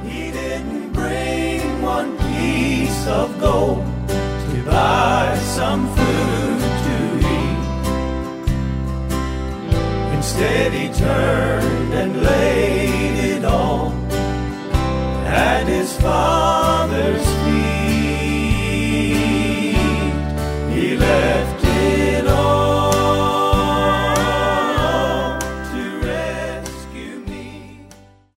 He didn't bring one piece of gold to buy some food to eat. Instead he turned and laid it all at his Father's feet. He left